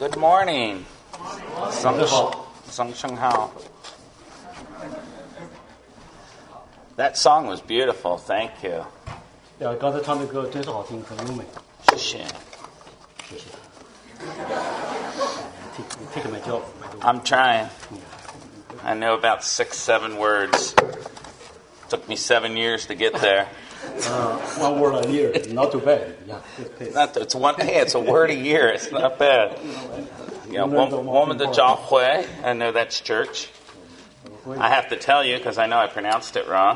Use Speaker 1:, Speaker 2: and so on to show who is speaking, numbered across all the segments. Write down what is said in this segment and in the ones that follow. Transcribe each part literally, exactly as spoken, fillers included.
Speaker 1: Good morning. Song Sheng Hao. That song was beautiful. Thank you.
Speaker 2: 对，刚才唱的歌真是好听，很优美。
Speaker 1: 谢谢。
Speaker 2: 谢谢。Take, take my job.
Speaker 1: I'm trying. I know about six, seven words. Took me seven years to get there.
Speaker 2: Uh, one word a year, not too bad. Yeah,
Speaker 1: not it's one. Hey, it's a word a year. It's not bad. Yeah, woman the Jiahui. I know that's church. I have to tell you because I know I pronounced it wrong.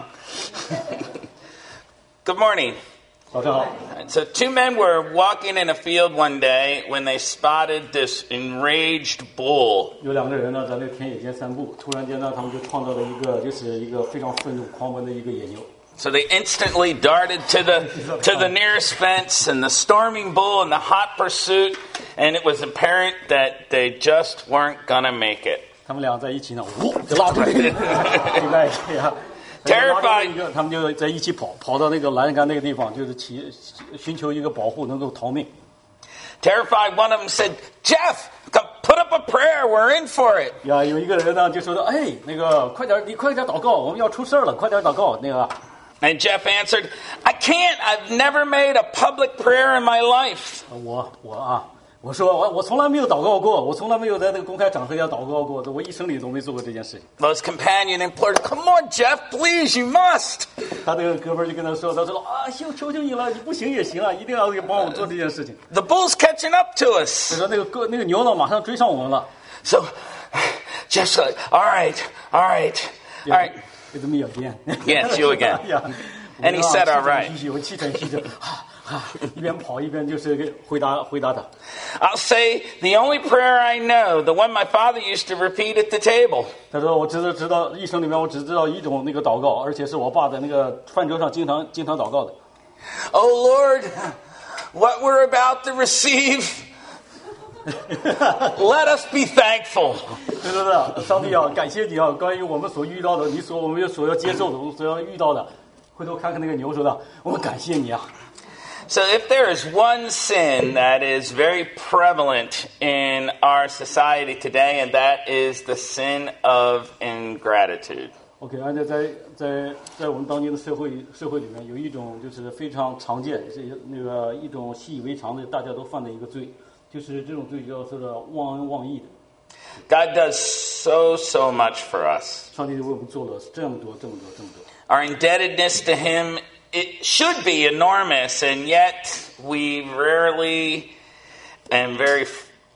Speaker 1: Good morning. So two men were walking in a field one day when they spotted this enraged bull.
Speaker 2: 有两个人呢，在那田野间散步，突然间呢，他们就撞到了一个，就是一个非常愤怒、狂奔的一个野牛。
Speaker 1: So they instantly darted to the to the nearest fence, and the storming bull in the hot pursuit, and it was apparent that they just weren't gonna make it.
Speaker 2: 他们俩在一起呢，呜，就拉出来，就在这样。Terrified， 他们就在一起跑，跑到那个栏杆那个地方，就是去寻求一个保护，能够逃命。
Speaker 1: Terrified, one of them said, "Jeff, come put up a prayer. We're in for it."
Speaker 2: 呀，有一个人呢就说的，哎，那个快点，你快点祷告，我们要出事了，快点祷告，那个。
Speaker 1: And Jeff answered, "I can't. I've never made a public prayer in my life."
Speaker 2: 我我啊。我说我我从来没有祷告过，我从来没有在那个公开场合下祷告过，我一生里都没做过这件事情。
Speaker 1: His companion implored, "Come on, Jeff, please, you must."
Speaker 2: 他那个哥们就跟他说，他说啊，求求求你了，你不行也行啊，一定要帮我做这件事情。
Speaker 1: The bull's catching up to us.
Speaker 2: 他说那个那个牛呢，马上追上我们了。
Speaker 1: So, Jeff's like, "All right, all right, all right."
Speaker 2: It's me again.
Speaker 1: Yeah, it's you again. And he said, "All right."
Speaker 2: 我气喘吁吁，一边跑一边就是回答回答他。
Speaker 1: I'll say the only prayer I know, the one my father used to repeat at the table.
Speaker 2: 他说我只知道一生里面我只知道一种那个祷告，而且是我爸在那个饭桌上经常经常祷告的。
Speaker 1: Oh Lord, what we're about to receive, let us be thankful.
Speaker 2: 对对对，上帝啊，感谢你啊！关于我们所遇到的，你所我们所要接受的，我们所要遇到的，回头看看那个牛说的，我们感谢你啊。
Speaker 1: So if there is one sin that is very prevalent in our society today, and that is the sin of ingratitude.
Speaker 2: OK， 而且在在在我们当今的社会社会里面，有一种就是非常常见，是那个一种习以为常的，大家都犯的一个罪，就是这种罪叫做的忘恩忘义的。
Speaker 1: God does so so much for us.
Speaker 2: 上帝为我们做了这么多这么多这么多。
Speaker 1: Our indebtedness to Him, it should be enormous, and yet we rarely and very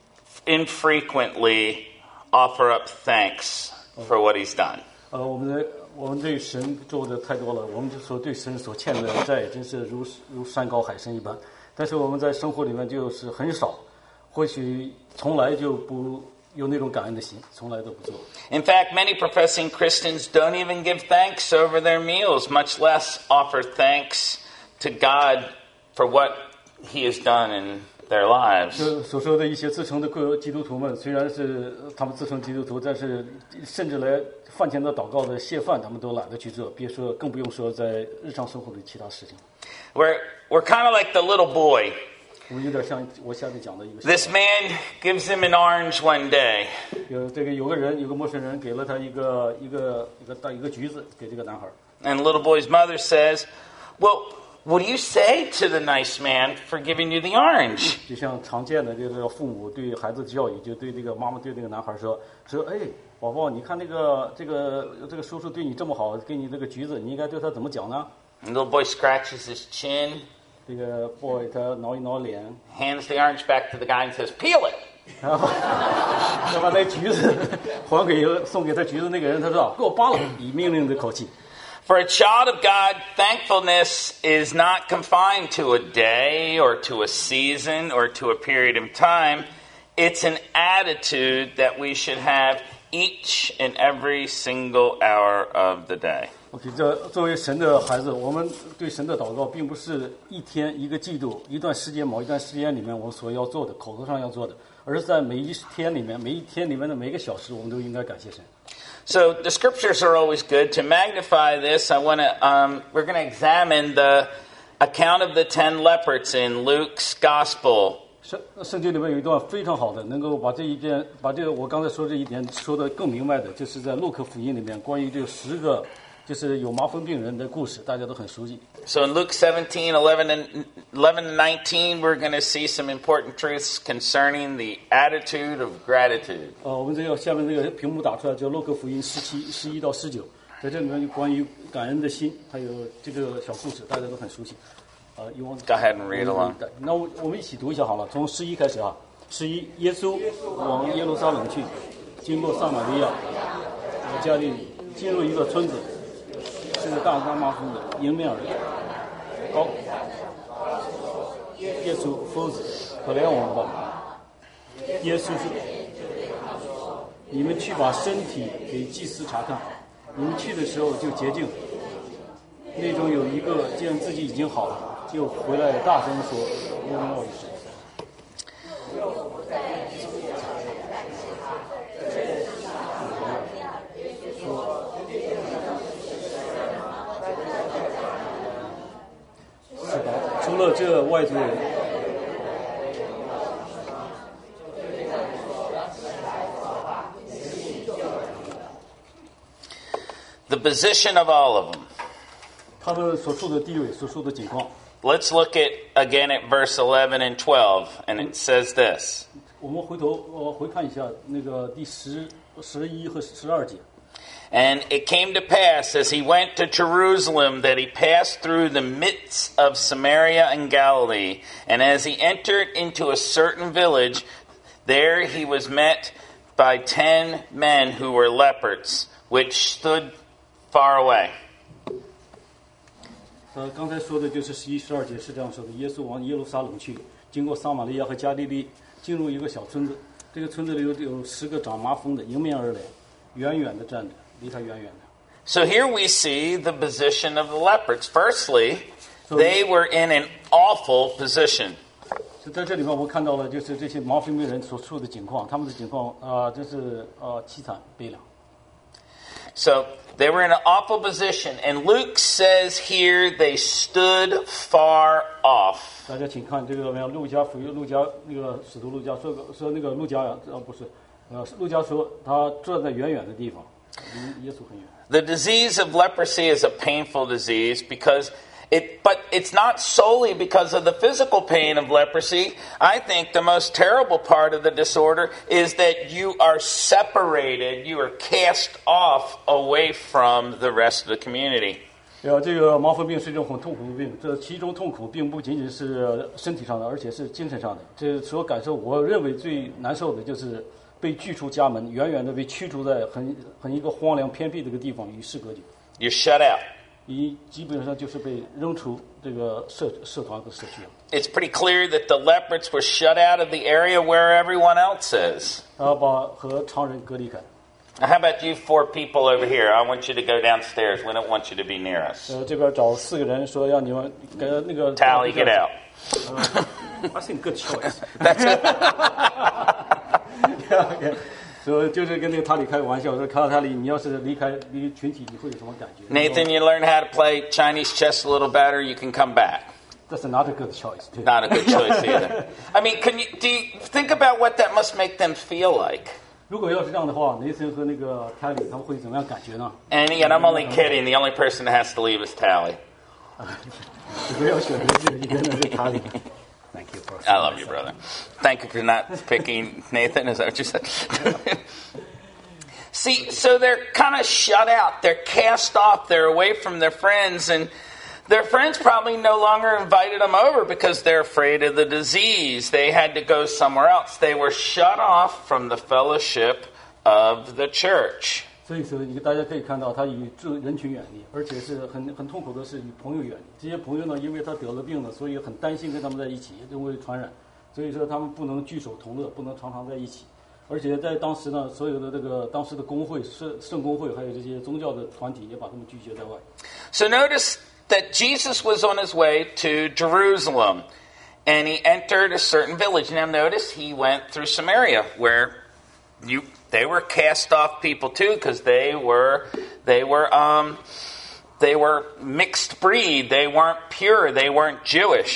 Speaker 1: infrequently offer up thanks for what He's done.
Speaker 2: 呃，我们的我们对神做的太多了，我们就说对神所欠的债真是如如山高海深一般。但是我们在生活里面就是很少，或许从来就不有那种感恩的心，从来都不做。
Speaker 1: In fact, many professing Christians don't even give thanks over their meals, much less offer thanks to God for what He has done in their lives.
Speaker 2: 就所说的一些自称的基督徒们，虽然是他们自称基督徒，但是甚至来饭前的祷告的谢饭，他们都懒得去做，别说更不用说在日常生活里其他事情。
Speaker 1: We're we're kind of like the little boy.
Speaker 2: 我有点像我下面讲的一个。
Speaker 1: This man gives him an orange one day.
Speaker 2: 有这个有个人有个陌生人给了他一个一个一个大一个橘子给这个男孩。
Speaker 1: And the little boy's mother says, "Well, what do you say to the nice man for giving you the orange?"
Speaker 2: 就像常见的这个父母对孩子教育，就对这个妈妈对这个男孩说说，哎，宝宝，你看那个这个这个叔叔对你这么好，给你这个橘子，你应该对他怎么讲呢？
Speaker 1: And the little boy scratches his chin.
Speaker 2: 这个 boy 他挠一挠脸
Speaker 1: ，hands the orange back to the guy and says, "Peel it."
Speaker 2: 然后他把那橘子还给送给他橘子那个人，他说：“给我扒了，以命令的口气。”
Speaker 1: For a child of God, thankfulness is not confined to a day or to a season or to a period of time. It's an attitude that we should have each and every single hour of the day.
Speaker 2: OK， 这作为神的孩子，我们对神的祷告，并不是一天、一个季度、一段时间、某一段时间里面我们所要做的，口头上要做的，而是在每一天里面、每一天里面的每一个小时，我们都应该感谢神。
Speaker 1: So the scriptures are always good. To magnify this, I want to. Um, we're going to examine the account of the ten lepers in Luke's Gospel,
Speaker 2: 圣圣经里面有一段非常好的，能够把这一件，把这个我刚才说这一点说得更明白的，就是在路加福音里面关于这十个就是有麻风病人的故事，大家都很熟悉。
Speaker 1: So in Luke seventeen, eleven and eleven and nineteen, we're going to see some important truths concerning the attitude of gratitude.
Speaker 2: 呃，我们这个下面这个屏幕打出来，叫路加福音十七、十一到十九，在这里面有关于感恩的心，还有这个小故事，大家都很熟悉。呃，you want
Speaker 1: Go ahead and read along.
Speaker 2: 那我我们一起读一下好了，从十一开始啊。十一，耶稣往耶路撒冷去，经过撒玛利亚和加利利，进入一个村子，是个大大麻风的，迎面而来。高，耶稣夫子，可怜我们吧。耶稣说：“你们去把身体给祭司查看，你们去的时候就洁净。那中有一个见自己已经好了。”就回来大声说：“荣耀于神。”是吧？除了这外族人，
Speaker 1: The position of all of them.
Speaker 2: 他们所处的地位、所处的境况。
Speaker 1: Let's look at again at verse eleven and twelve, and it says this.
Speaker 2: 我们回头呃回看一下那个第十、十一和十二节。
Speaker 1: And it came to pass as he went to Jerusalem that he passed through the midst of Samaria and Galilee. And as he entered into a certain village, there he was met by ten men who were lepers, which stood far away.
Speaker 2: 呃，刚才说的就是十一、十二节是这样说的：耶稣往耶路撒冷去，经过撒玛利亚和加利利，进入一个小村子。这个村子里有有十个长麻风的迎面而来，远远的站着，离他远远的。
Speaker 1: So here we see the position of the lepers. Firstly, they were in an awful position.
Speaker 2: 就在这里面，我们看到了就是这些麻风病人所处的境况，他们的境况啊、呃，真是呃凄惨悲凉。
Speaker 1: So they were in an awful position, and Luke says here they stood far off.
Speaker 2: 大家请看这个，路加福音，路加那个使徒路加说说那个路加呃不是，呃路加说他站在远远的地方，离耶稣很远。
Speaker 1: The disease of leprosy is a painful disease because it, but it's not solely because of the physical pain of leprosy. I think the most terrible part of the disorder is that you are separated, you are cast off away from the rest of the community.
Speaker 2: 呃，这个麻风病是一种很痛苦的病，这其中痛苦并不仅仅是身体上的，而且是精神上的。这所感受，我认为最难受的就是被拒出家门，远远的被驱逐在很很一个荒凉偏僻的一个地方，与世隔绝。
Speaker 1: You're shut out.
Speaker 2: 你基本上就是被扔出这个社社团和社区了。
Speaker 1: It's pretty clear that the lepers were shut out of the area where everyone else is.
Speaker 2: 他把和常人隔离开。
Speaker 1: Now, how about you four people over here? I want you to go downstairs. We don't want you to be near us.
Speaker 2: 呃，这边找四个人说让你们给那个
Speaker 1: Tally, get out.
Speaker 2: I think good choice.
Speaker 1: That's it.
Speaker 2: yeah, yeah. 所以就是跟那个塔里开个玩笑，说看到塔里，你要是离开离群体，你会有什么感觉
Speaker 1: Nathan, you learn how to play Chinese chess a little better, you can come back.
Speaker 2: That's not a good choice.
Speaker 1: Not a good choice either. I mean, can you do you think about what that must make them feel like?
Speaker 2: 如果要是这样的话，雷森和那个塔里他们会怎么样感觉呢？
Speaker 1: And again, I'm only kidding. The only person that has to leave is Tally.
Speaker 2: 不要选择自己一个人是塔里。Thank you for.
Speaker 1: I love you, brother. Thank you for not picking Nathan. Is that what you said? See, so they're kind of shut out. They're cast off. They're away from their friends, and their friends probably no longer invited them over because they're afraid of the disease. They had to go somewhere else. They were shut off from the fellowship of the church.
Speaker 2: 所以说，大家可以看到，他与这人群远离，而且是很很痛苦的是与朋友远离。这些朋友呢，因为他得了病了，所以很担心跟他们在一起，因为传染，所以说他们不能聚首同乐，不能常常在一起。而且在当时呢，所有的这个当时的公会、圣圣公会，还有这些宗教的团体，也把他们拒绝在外。
Speaker 1: So notice that Jesus was on his way to Jerusalem, and he entered a certain village. Now notice he went through Samaria, where you they were cast off people too, because they were they were um they were mixed breed. They weren't pure. They weren't Jewish.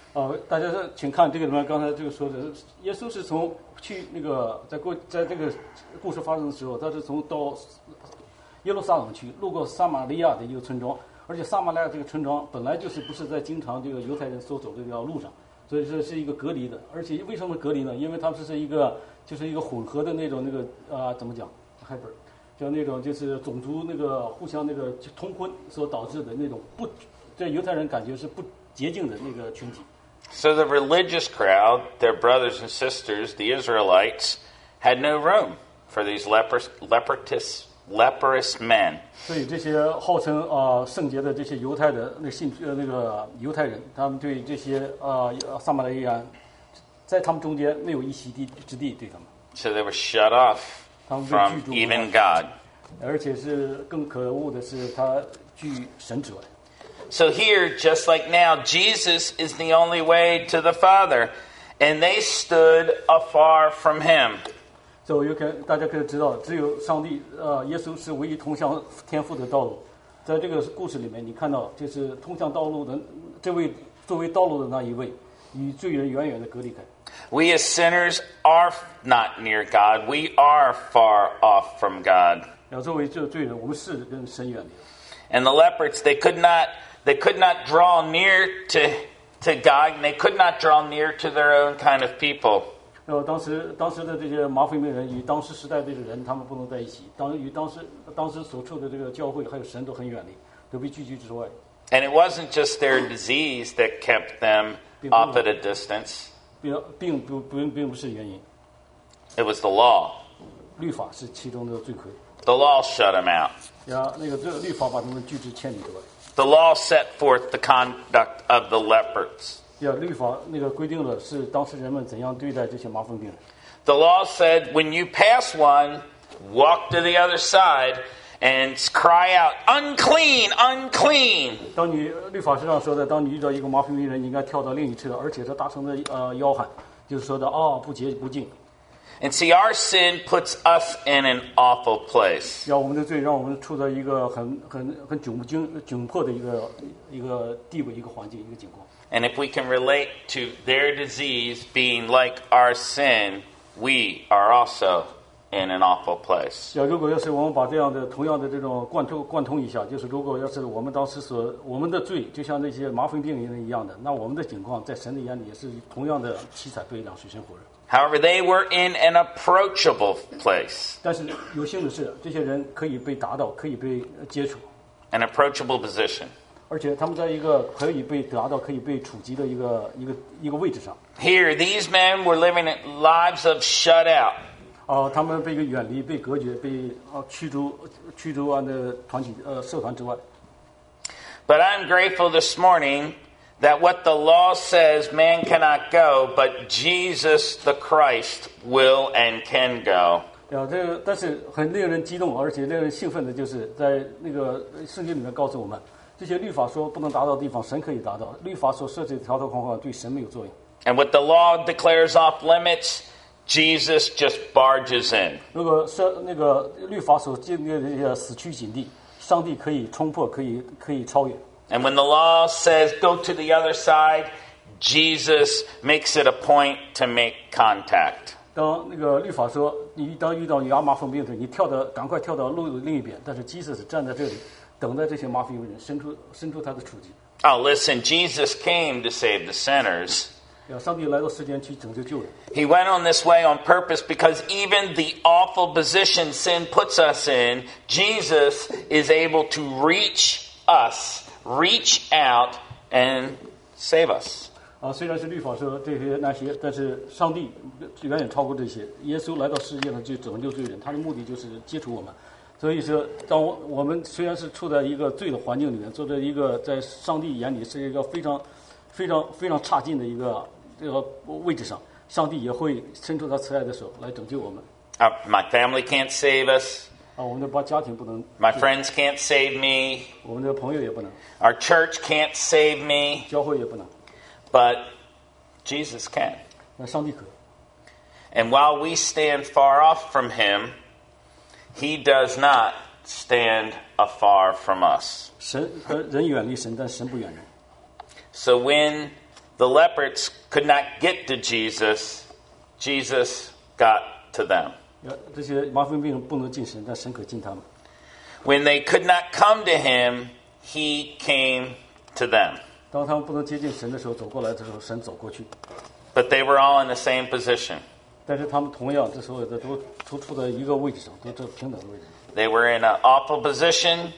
Speaker 2: 呃，大家请看这个里面刚才这个说的，耶稣是从去那个在过在这个故事发生的时候，他是从到耶路撒冷去，路过撒玛利亚的一个村庄，而且撒玛利亚这个村庄本来就是不是在经常这个犹太人所走的这条路上，所以这是一个隔离的。而且为什么隔离呢？因为它是一个就是一个混合的那种那个啊、呃、怎么讲 hybrid， 叫那种就是种族那个互相那个通婚所导致的那种不，在犹太人感觉是不洁净的那个群体。
Speaker 1: So the religious crowd, their brothers and sisters, the Israelites, had no room for these leprous, leprous, leprous men.
Speaker 2: 所以这些号称啊、呃、圣洁的这些犹太的那信呃那个犹太人，他们对这些啊、呃、撒玛利亚，在他们中间没有一席地之地，对他们。
Speaker 1: So they were shut off
Speaker 2: 他们被
Speaker 1: from
Speaker 2: 拒诸
Speaker 1: even God.
Speaker 2: 而且是更可恶的是，他拒神之外。
Speaker 1: So here, just like now, Jesus is the only way to the Father, and they stood afar from him.
Speaker 2: 所以有可大家可以知道，只有上帝，呃，耶稣是唯一通向天父的道路。在这个故事里面，你看到就是通向道路的这位作为道路的那一位，与罪人远远的隔离开。
Speaker 1: We as sinners are not near God. We are far off from God.
Speaker 2: 然后作为这罪人，我们是跟神远离。
Speaker 1: And the lepers, they could not, they could not draw near to to God, and they could not draw near to their own kind of people.
Speaker 2: 然后当时当时的这些麻风病人与当时时代的人，他们不能在一起。当与当时当时所处的这个教会还有神都很远离，都被拒绝之外。
Speaker 1: And it wasn't just their disease that kept them off at a distance.
Speaker 2: 并并不并并不是原因，
Speaker 1: It was the law.
Speaker 2: 律法是其中的罪魁。
Speaker 1: The law shut them out.
Speaker 2: 呀，那个这个律法把他们拒之千里之外。
Speaker 1: The law set forth the conduct of the lepers.
Speaker 2: 呀，律法那个规定了是当时人们怎样对待这些麻风病人。
Speaker 1: The law said, when you pass one, walk to the other side and cry out, unclean, unclean.
Speaker 2: 当你律法书上说的，当你遇到一个麻风病人，你应该跳到另一侧，而且是大声的呃吆喊，就是说的啊，不洁不净。
Speaker 1: And see, our sin puts us in an awful place.
Speaker 2: 呀，我们的罪让我们处在一个很很很窘窘窘迫的一个一个地位、一个环境、一个境况。
Speaker 1: And if we can relate to their disease being like our sin, we are also in an awful place.
Speaker 2: 呀，如果要是我们把这样的同样的这种贯通贯通一下，就是如果要是我们当时所我们的罪，就像那些麻风病人一样的，那我们的情况在神的眼里也是同样的七彩悲凉、水深火热。
Speaker 1: However, they were in an approachable place,
Speaker 2: 但是有幸的是，这些人可以被达到，可以被接触，
Speaker 1: an approachable position.
Speaker 2: 而且他们在一个可以被达到、可以被触及的一个一个一个位置上。
Speaker 1: Here, these men were living lives of shut out.
Speaker 2: 啊、他们被远离、被隔绝、被啊驱逐、驱逐完的团体呃社团之外。
Speaker 1: But I'm grateful this morning that what the law says man cannot go, but Jesus the Christ will and can go.
Speaker 2: 啊，这个但是很令人激动，而且令人兴奋的就是在那个圣经里面告诉我们，这些律法说不能达到的地方，神可以达到；律法所设置的条条框框对神没有作用。
Speaker 1: And what the law declares off limits, Jesus just barges in.
Speaker 2: 如果设那个律法所建立的这些死区禁地，上帝可以冲破，可以可以超越。
Speaker 1: And when the law says go to the other side, Jesus makes it a point to make contact.
Speaker 2: 当那个律法说你当遇到牙麻风病的，你跳到赶快跳到路的另一边，但是基督是站在这里，等待这些麻风病人伸出伸出他的触及。
Speaker 1: Oh, listen, Jesus came to save the sinners.
Speaker 2: 要上帝来到世间去拯救救人。
Speaker 1: He went on this way on purpose because even the awful position sin puts us in, Jesus is able to reach us, reach out, and save us.
Speaker 2: 啊，虽然是律法说这些那些，但是上帝远远超过这些。耶稣来到世界上去拯救罪人，他的目的就是接触我们。所以说，当我我们虽然是处在一个罪的环境里面，坐在一个在上帝眼里是一个非常、非常、非常差劲的一个这个位置上，上帝也会伸出他慈爱的手来拯救我们。
Speaker 1: Uh, my family can't save us.
Speaker 2: 啊，我们的把家庭不能，
Speaker 1: My friends can't save me.
Speaker 2: 我们的朋友也不能，
Speaker 1: Our church can't save me.
Speaker 2: 教会也不能，
Speaker 1: But Jesus can.
Speaker 2: 那上帝可。
Speaker 1: And while we stand far off from him, he does not stand afar from us.
Speaker 2: 神和人远离神，但神不远人。
Speaker 1: So when the lepers could not get to Jesus, Jesus got to them.
Speaker 2: 这些麻风病人不能进神，但神可进他们。
Speaker 1: When they could not come to him, he came to them.
Speaker 2: 当他们不能接近神的时候，走过来的时候，神走过去。
Speaker 1: But they were all in the same position.
Speaker 2: 但是他们同样，这所有的都都处在一个位置上，都这平等的位置上。
Speaker 1: They were in an awful position,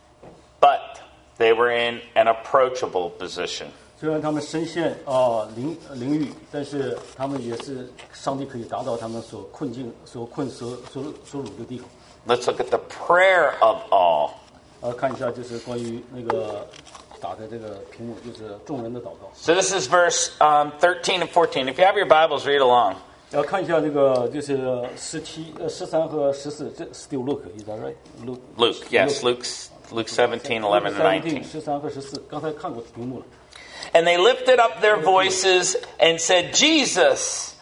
Speaker 1: but they were in an approachable position.
Speaker 2: 虽然他们深陷啊灵灵域，但是他们也是上帝可以达到他们所困境、所困、所所所辱的地方。
Speaker 1: Let's look at the prayer of all.
Speaker 2: 呃，看一下就是关于那个打开这个屏幕，就是众人的祷告。
Speaker 1: So this is verse um, thirteen and fourteen. If you have your Bibles, read along.
Speaker 2: 要看一下这个就是十七、呃十三和十四，这 still Luke is that right? Luke.
Speaker 1: Luke, yes, Luke's Luke seventeen, eleven, and nineteen.
Speaker 2: 十三和十四，刚才看过屏幕了。
Speaker 1: And they lifted up their voices and said, Jesus,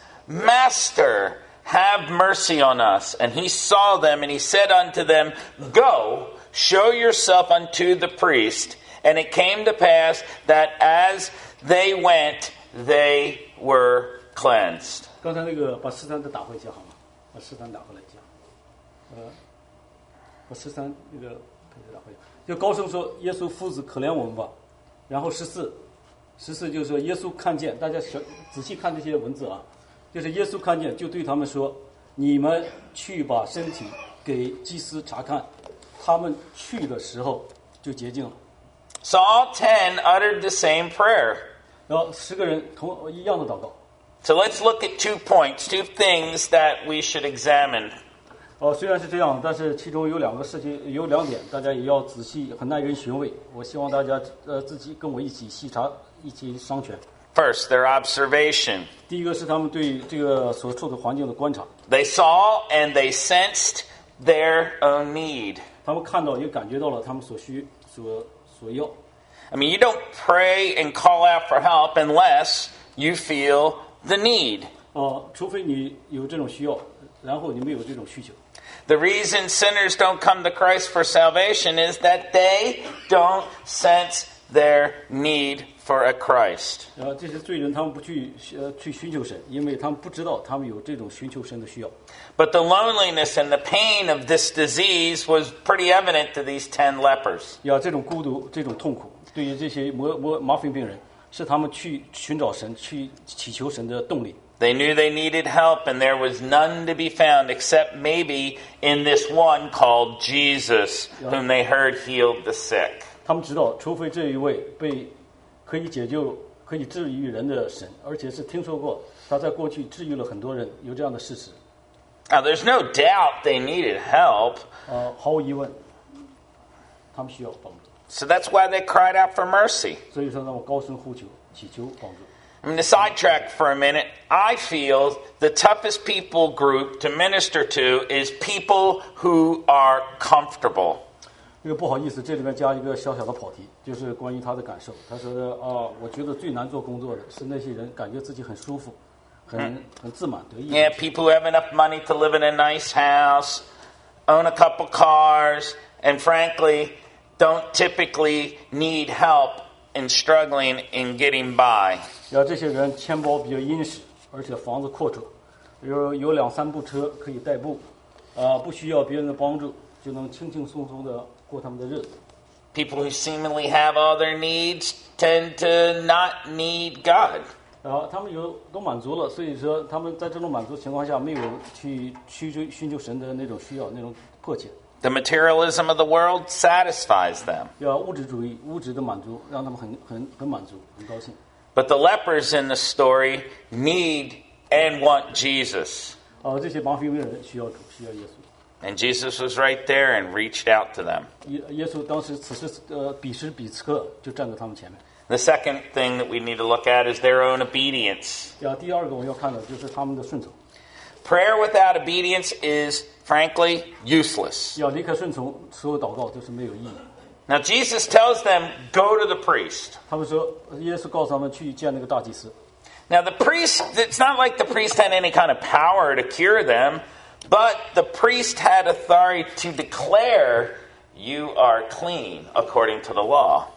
Speaker 1: Master, have mercy on us. And he saw them and he said unto them, Go, show yourself unto the priest. And it came to pass that as they went, they were cleansed.
Speaker 2: 刚才那个把十三的打回一下好吗？把十三打回来一下。呃，把十三那个打回来，就高声说：“耶稣夫子，可怜我们吧。”然后十四。十四就是说，耶稣看见，大家小仔细看这些文字啊，就是耶稣看见，就对他们说：“你们去把身体给祭司查看。”他们去的时候就洁净了。
Speaker 1: So all ten uttered the same prayer.
Speaker 2: 然后十个人同一样的祷告。
Speaker 1: So let's look at two points, two things that we should examine.
Speaker 2: 哦，虽然是这样，但是其中有两个事情，有两点，大家也要仔细，很耐人寻味。我希望大家呃自己跟我一起细查。一起商榷。
Speaker 1: First, their observation.
Speaker 2: 第一个是他们对这个所处的环境的观察。
Speaker 1: They saw and they sensed their own need.
Speaker 2: 他们看到也感觉到了他们所需所所要。
Speaker 1: I mean, you don't pray and call out for help unless you feel the need.
Speaker 2: 哦，除非你有这种需要，然后你没有这种需求。
Speaker 1: The reason sinners don't come to Christ for salvation is that they don't sense their need for a Christ.
Speaker 2: 呃，这些罪人他们不去呃去寻求神，因为他们不知道他们有这种寻求神的需要。
Speaker 1: But the loneliness and the pain of this disease was pretty evident to these ten lepers.
Speaker 2: 呀，这种孤独、这种痛苦，对于这些麻麻麻风病人，是他们去寻找神、去祈求神的动力。
Speaker 1: They knew they needed help, and there was none to be found except maybe in this one called Jesus, whom they heard healed the sick.
Speaker 2: 他们知道，除非这一位被可以解救、可以治愈人的神，而且是听说过他在过去治愈了很多人，有这样的事实。
Speaker 1: Now, there's no doubt they needed help.
Speaker 2: 呃，毫无疑问，他们需要帮助。
Speaker 1: So that's why they cried out for mercy.
Speaker 2: 所以说，让我高声呼求，祈求帮助。
Speaker 1: I mean, to sidetrack for a minute, I feel the toughest people group to minister to is people who are comfortable.
Speaker 2: 这个不好意思，这里面加一个小小的跑题，就是关于他的感受。他说的啊，我觉得最难做工作的是那些人感觉自己很舒服，很、嗯、很自满得意。
Speaker 1: Yeah, people who have enough money to live in a nice house, own a couple cars, and frankly, don't typically need help in struggling in getting by.
Speaker 2: 要这些人钱包比较殷实，而且房子阔绰，有有两三部车可以代步，啊、呃，不需要别人的帮助，就能轻轻松松的过他们的日子。
Speaker 1: People who seemingly have all their needs tend to not need God.
Speaker 2: 然后他们有都满足了，所以说他们在这种满足情况下，没有去去追寻求神的那种需要，那种迫切。
Speaker 1: The materialism of the world satisfies them.
Speaker 2: 要物质主义、物质的满足，让他们很很很满足，很高兴。
Speaker 1: But the lepers in the story need and want Jesus.
Speaker 2: 啊，这些麻风病人需要主，需要耶稣。
Speaker 1: And Jesus was right there and reached out to them.
Speaker 2: 耶耶稣当时此时呃彼时彼刻就站在他们前面。
Speaker 1: The second thing that we need to look at is their own obedience.
Speaker 2: 呀，第二个我们要看的就是他们的顺从。
Speaker 1: Prayer without obedience is, frankly, useless.
Speaker 2: 要离开顺从，所有祷告都是没有意义。
Speaker 1: Now Jesus tells them, go to the priest.
Speaker 2: 他们说，耶稣告诉他们去见那个大祭司。
Speaker 1: Now the priest, it's not like the priest had any kind of power to cure them, but the priest had authority to declare, you are clean according to the law.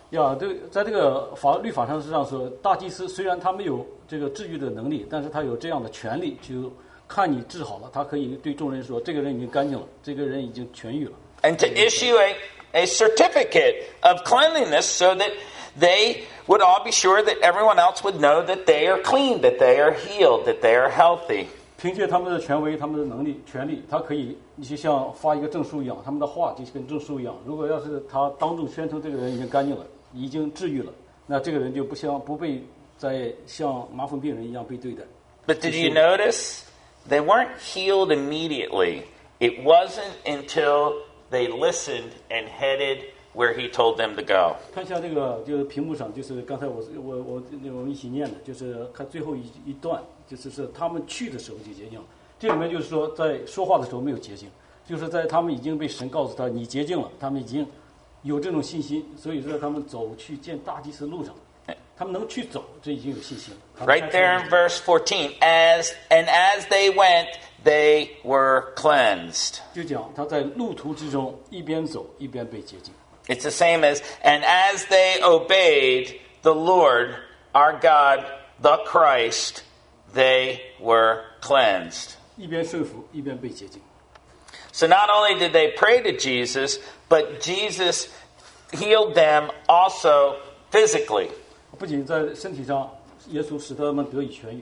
Speaker 2: 呀，这在这个法律法上是这样说，大祭司虽然他没有这个治愈的能力，但是他有这样的权利，就看你治好了，他可以对众人说，这个人已经干净了，这个人已经痊愈了。
Speaker 1: And to issue a, a certificate of cleanliness so that they would all be sure that everyone else would know that they are clean, that they are healed, that they are healthy.
Speaker 2: 凭借他们的权威、他们的能力、权利，他可以就像发一个证书一样，他们的话就跟证书一样。如果要是他当众宣称这个人已经干净了，已经治愈了，那这个人就不像不被再像麻风病人一样被对待。
Speaker 1: But did you notice they weren't healed immediately? It wasn't until they listened and headed where he told them to go.
Speaker 2: 看一下这个，就是屏幕上，就是刚才我我我我们一起念的，就是看最后一一段，就是是他们去的时候就洁净了。这里面就是说，在说话的时候没有洁净，就是在他们已经被神告诉他你洁净了，他们已经有这种信心，所以说他们走去见大祭司路上，他们能去走，这已经有信心了。
Speaker 1: Right there in verse fourteen, as and as they went, they were cleansed.
Speaker 2: 就讲他在路途之中一边走一边被洁净。
Speaker 1: It's the same as, and as they obeyed the Lord, our God, the Christ, they were cleansed.
Speaker 2: 一边顺服一边被洁净。
Speaker 1: So not only did they pray to Jesus, but Jesus healed them also physically.
Speaker 2: 不仅在身体上，耶稣使他们得以痊愈。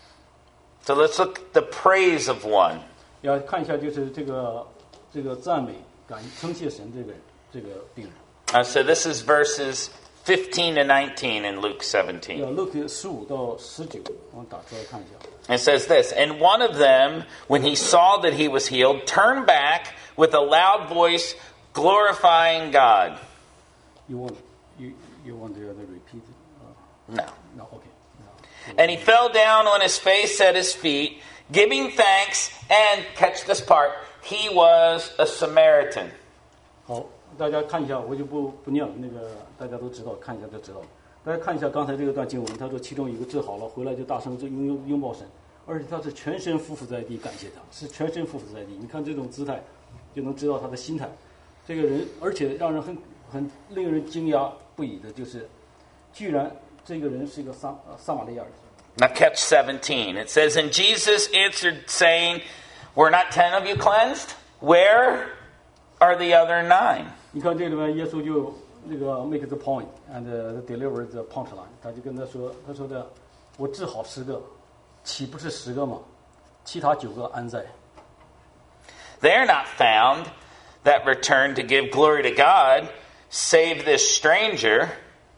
Speaker 1: So let's look at the praise of one.
Speaker 2: 要看一下，就是这个这个赞美、感称谢神这个这个病人。
Speaker 1: Uh, so this is verses fifteen to nineteen in Luke seventeen.
Speaker 2: 要Luke十五到十九，我们打出来看一下。
Speaker 1: It says this, and one of them, when he saw that he was healed, turned back with a loud voice, glorifying God.
Speaker 2: You want you you want the other repeat? Uh,
Speaker 1: No.
Speaker 2: no, okay. No.
Speaker 1: And he fell down on his face at his feet, giving thanks, and catch this part, he was a Samaritan.
Speaker 2: 好，大家看一下，我就不不念了，那个大家都知道，看一下就知道了。大家看一下刚才这个段经文，他说其中有一个治好了，回来就大声就拥拥抱神，而且他是全身匍匐在地感谢他，是全身匍匐在地。你看这种姿态，就能知道他的心态。这个人，而且让人很很令人惊讶不已的就是，居然这个人是一个撒撒玛利亚人。
Speaker 1: Now catch seventeen. It says, and Jesus answered, saying, were not ten of you cleansed? Where are the other nine?
Speaker 2: 你看这里面耶稣就那个 make the point and deliver the punchline， 他就跟他说，他说的，我治好十个，岂不是十个吗？其他九个安在。
Speaker 1: They are not found that returned to give glory to God, save this stranger.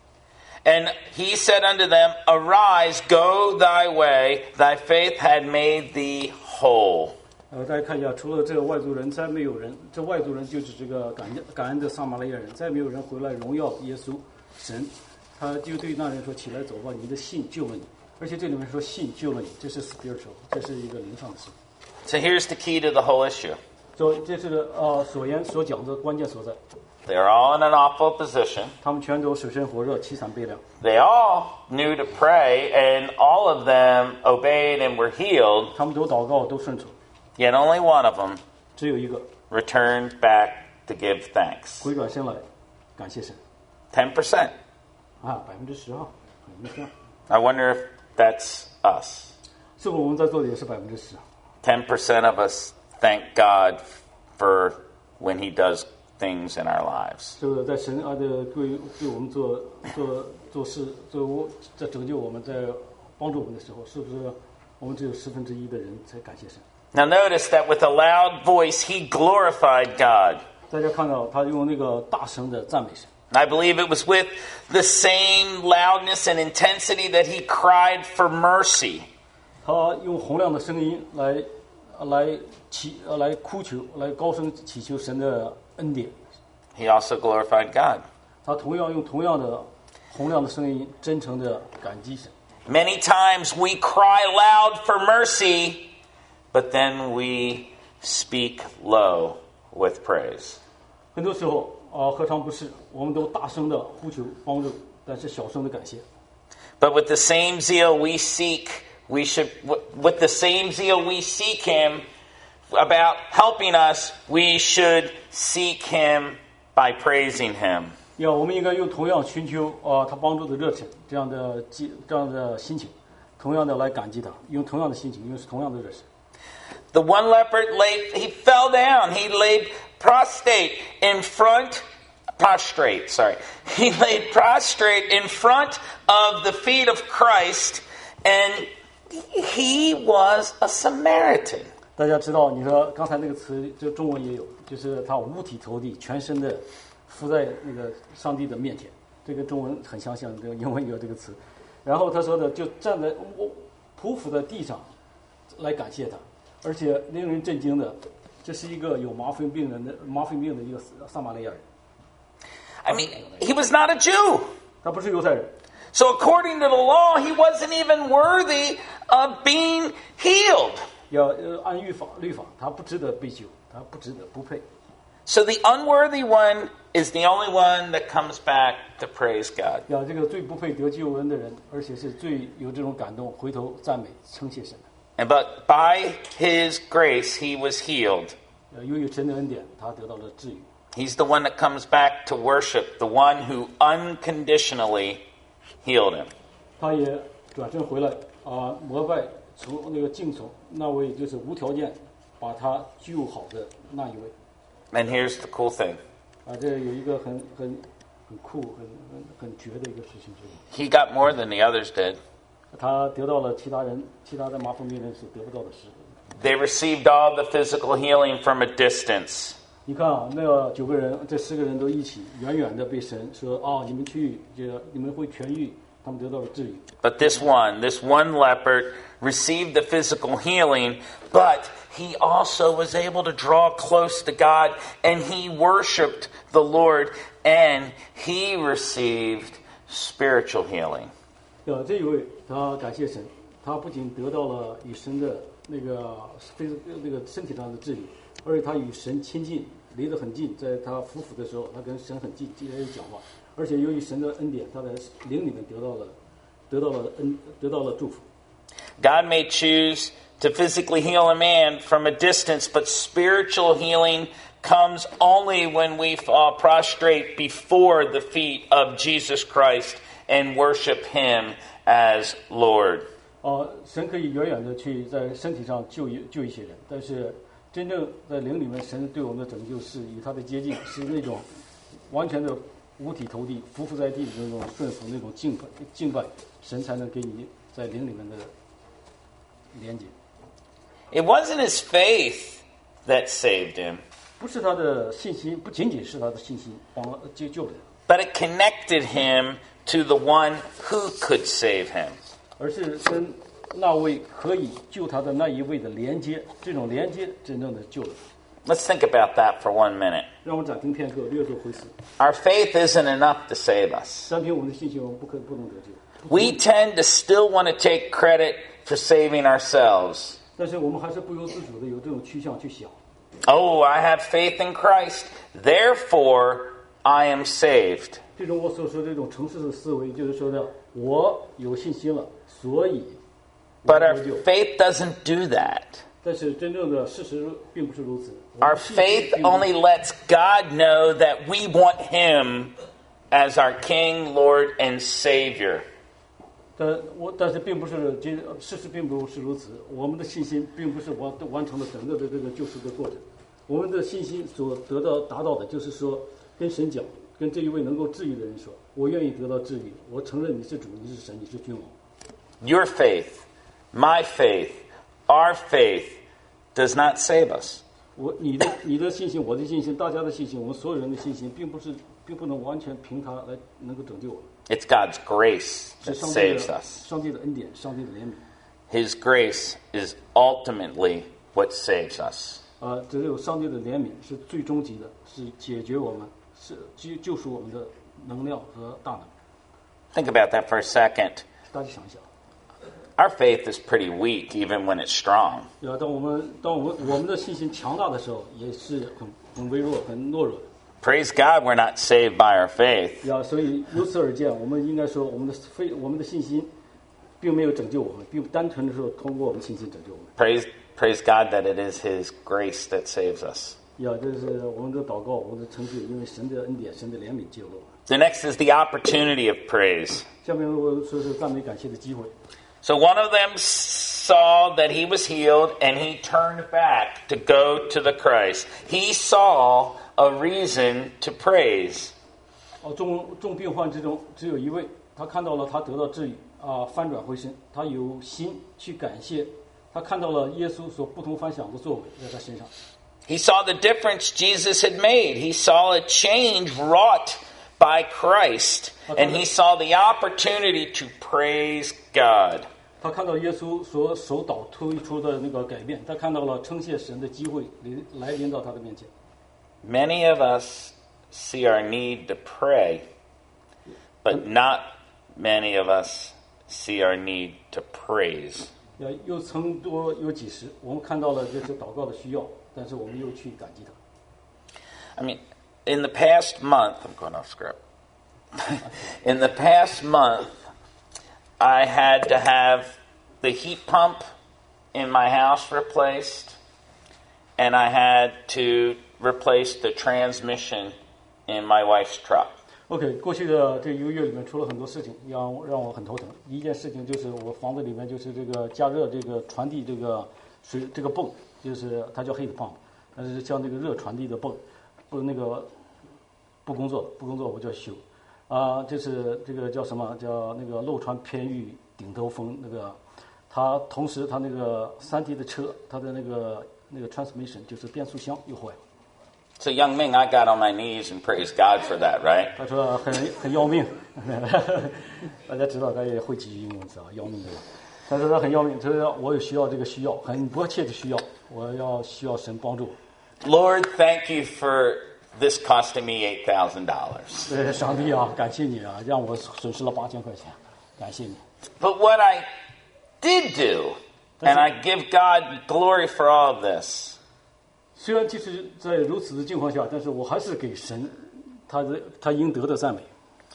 Speaker 1: And he said unto them, arise, go thy way, thy faith had made thee whole.
Speaker 2: 呃，大家看一下，除了这个外族人，再没有人。这外族人就是这个感恩感恩的撒玛利亚人，再没有人回来荣耀耶稣神。他就对那人说：“起来走吧，你的信救了你。”而且这里面说信救了你，这是 spiritual， 这是一个灵上的事。
Speaker 1: So here's the key to the whole issue.
Speaker 2: 所以这是呃所言所讲的关键所在。
Speaker 1: They are all in an awful position.
Speaker 2: 他们全都水深火热，凄惨悲凉。
Speaker 1: They all knew to pray, and all of them obeyed and were healed.
Speaker 2: 他们都祷告，都顺从。
Speaker 1: Yet only one of them
Speaker 2: 只有一个
Speaker 1: returned back to give thanks.
Speaker 2: 回转身来，感谢神。
Speaker 1: Ten percent.
Speaker 2: 啊，百分之十哈，百分之十。
Speaker 1: I wonder if that's us.
Speaker 2: 是否我们在做的也是百分之十
Speaker 1: Ten percent of us thank God for when He does things in our lives.
Speaker 2: 是不是在神啊的对对我们做做做事，做在拯救我们，在帮助我们的时候，是不是我们只有十分之一的人才感谢神？
Speaker 1: Now notice that with a loud voice He glorified God.
Speaker 2: 大家看到他用那个大声的赞美神。
Speaker 1: I believe it was with the same loudness and intensity that He cried for mercy.
Speaker 2: 他用洪亮的声音来来祈来哭求，来高声祈求神的恩典。
Speaker 1: He also glorified God.
Speaker 2: 他同样用同样的洪亮的声音，真诚的感激神。
Speaker 1: Many times we cry loud for mercy, but then we speak low with praise.
Speaker 2: 很多时候啊，何尝不是？我们都大声的呼求帮助，但是小声的感谢。
Speaker 1: But with the same zeal we seek, we should, with the same zeal we seek Him about helping us, we should seek Him by praising Him.
Speaker 2: 要我们应该用同样寻求啊、呃、他帮助的热忱，这样的这样的心情，同样的来感激他，用同样的心情，用同样的热忱。
Speaker 1: The one leper lay, he fell down. He laid prostrate in front, prostrate, sorry. He laid prostrate in front of the feet of Christ, and he was a Samaritan.
Speaker 2: 大家知道，你说刚才那个词，就中文也有，就是他五体投地，全身的伏在那个上帝的面前。这个中文很相像，这个英文也有这个词。然后他说的，就站在匍匐在地上来感谢他，而且令人震惊的，这是一个有麻风病人的麻风病的一个撒玛利亚人。
Speaker 1: I mean, he was not a Jew.
Speaker 2: 他不是犹太人。
Speaker 1: So according to the law, he wasn't even worthy of being healed.
Speaker 2: 要呃按律法律法，他不值得被救，他不值得不配。
Speaker 1: So the unworthy one is the only one that comes back to praise God.
Speaker 2: 要这个最不配得救恩的人，而且是最有这种感动，回头赞美称谢神的。
Speaker 1: And but by his grace, he was healed.
Speaker 2: 由于神的恩典，他得到了治愈。
Speaker 1: He's the one that comes back to worship, the one who unconditionally healed him.
Speaker 2: 他也转身回来啊、呃，膜拜从那个敬从那位就是无条件把他救好的那一位。
Speaker 1: And here's the cool thing.
Speaker 2: 啊，这有一个很很很酷、很很很绝的一个事情是，
Speaker 1: He got more than the others did.
Speaker 2: 他得到了其他人、其他的麻风病人所得不到的事。
Speaker 1: They received all the physical healing from a distance.
Speaker 2: 你看啊，那个九个人，这十个人都一起远远的被神说啊，你们去，这你们会痊愈，他们得到了治愈。
Speaker 1: But this one, this one leper received the physical healing, but he also was able to draw close to God, and he worshiped the Lord, and he received spiritual healing.
Speaker 2: 啊，这一位他感谢神，他不仅得到了与神的那个非那个身体上的治愈，而且他与神亲近，离得很近，在他服服的时候，他跟神很近，接着讲话，而且由于神的恩典，他在灵里面得到了得到了恩，得到了祝福。
Speaker 1: God may choose to physically heal a man from a distance, but spiritual healing comes only when we fall prostrate before the feet of Jesus Christ and worship him as Lord.
Speaker 2: 啊，神可以远远的去在身体上救一救一些人，但是真正在灵里面，神对我们的拯救是与他的接近，是那种完全的五体投地、匍匐在地的那种顺服、那种敬拜、敬拜，神才能给你在灵里面的连接。
Speaker 1: It wasn't his faith that saved him,
Speaker 2: 不是他的信心，不仅仅是他的信心帮了救救了
Speaker 1: but
Speaker 2: 他，
Speaker 1: it connected him to the one who could save him.
Speaker 2: 而是跟那位可以救他的那一位的连接，这种连接真正的救了他。
Speaker 1: Let's think about that for one minute.
Speaker 2: 让我暂停片刻，略作回思。
Speaker 1: Our faith isn't enough to save us.
Speaker 2: 单凭我们的信心，我们不可不能得救。
Speaker 1: We tend to still want to take credit for saving ourselves.
Speaker 2: 但是我们还是不由自主的有这种趋向去想。
Speaker 1: Oh, I have faith in Christ, therefore I am saved.
Speaker 2: 这种我所说的这种城市的思维，就是说的我有信心了，所以我
Speaker 1: But
Speaker 2: 得
Speaker 1: our
Speaker 2: 救。
Speaker 1: faith doesn't do that.
Speaker 2: 但是真正的事实并不是如此。
Speaker 1: Our faith only lets God know that we want him as our King, Lord, and Savior.
Speaker 2: 但我但是并不是这事实并不是如此。我们的信心并不是完完成了整个的这个救赎的过程。我们的信心所得到达到的，就是说跟神讲，跟这一位能够治愈的人说，我愿意得到治愈，我承认你是主，你是神，你是君王。
Speaker 1: Your faith, my faith, our faith does not save us.
Speaker 2: 我你的你的信心，我的信心，大家的信心，我们所有人的信心，并不是并不能完全凭它来能够拯救我们。
Speaker 1: It's God's grace
Speaker 2: 是
Speaker 1: that
Speaker 2: 上帝
Speaker 1: saves
Speaker 2: 的
Speaker 1: us.
Speaker 2: 上帝的恩典，上帝的怜悯。
Speaker 1: His grace is ultimately what saves us.
Speaker 2: 啊，只有上帝的怜悯是最终极的，是解决我们，是救救赎我们的能量和大能。
Speaker 1: Think about that for a second.
Speaker 2: 大家想一想，
Speaker 1: Our faith is pretty weak even when it's strong.
Speaker 2: 要当我们当我们我们的信心强大的时候，也是很很微弱、很懦弱的。
Speaker 1: Praise God, we're not saved by our faith.
Speaker 2: 要所以由此而见，我们应该说，我们的非我们的信心，并没有拯救我们，并不单纯的说通过我们信心拯救我们。
Speaker 1: Praise, praise God that it is His grace that saves us.
Speaker 2: 呀，这是我们的祷告，我们的成就，因为神的恩典、神的怜悯救了我。
Speaker 1: The next is the opportunity of praise.
Speaker 2: 下面我说是赞美感谢的机会。
Speaker 1: So one of them saw that he was healed, and he turned back to go to the Christ. He saw a reason to praise.
Speaker 2: 哦，重重病患之中只有一位，他看到了他得到治愈啊，翻转回身，他有心去感谢，他看到了耶稣所不同凡响的作为在他身上。
Speaker 1: He saw the difference Jesus had made. He saw a change wrought by Christ, and he saw the opportunity to praise God.
Speaker 2: 他看到耶稣所手导推出的那个改变，他看到了称谢神的机会临来临到他的面前。
Speaker 1: Many of us see our need to pray, but not many of us see our need to praise.
Speaker 2: 呃，又曾多有几时，我们看到了这是祷告的需要，但是我们又去感激他。
Speaker 1: I mean, in the past month, I'm going off script. In the past month, I had to have the heat pump in my house replaced, and I had to replace the transmission in my wife's truck.
Speaker 2: OK， 过去的这一个月里面出了很多事情，让让我很头疼。一件事情就是我房子里面就是这个加热这个传递这个水这个泵，就是它叫 heat pump， 但是像这个热传递的泵，不那个不工作不工作我就要修。啊，就是这个叫什么叫那个漏传偏遇顶头风那个，它同时它那个三 D 的车它的那个那个 transmission 就是变速箱又坏了。
Speaker 1: So young Ming, I got on my knees and praised God for that, right?
Speaker 2: 他说很很要命，大家知道他也会几句英文词啊，要命对吧？他说他很要命，就是我有需要这个需要，很迫切的需要，我要需要神帮助我。
Speaker 1: Lord, thank you for this costing me eight thousand dollars.
Speaker 2: 对，上帝啊，感谢你啊，让我损失了八千块钱，感谢你。
Speaker 1: But what I did do, and I give God glory for all of this.
Speaker 2: 虽然即使在如此的境况下，但是我还是给神他的他应得的赞美。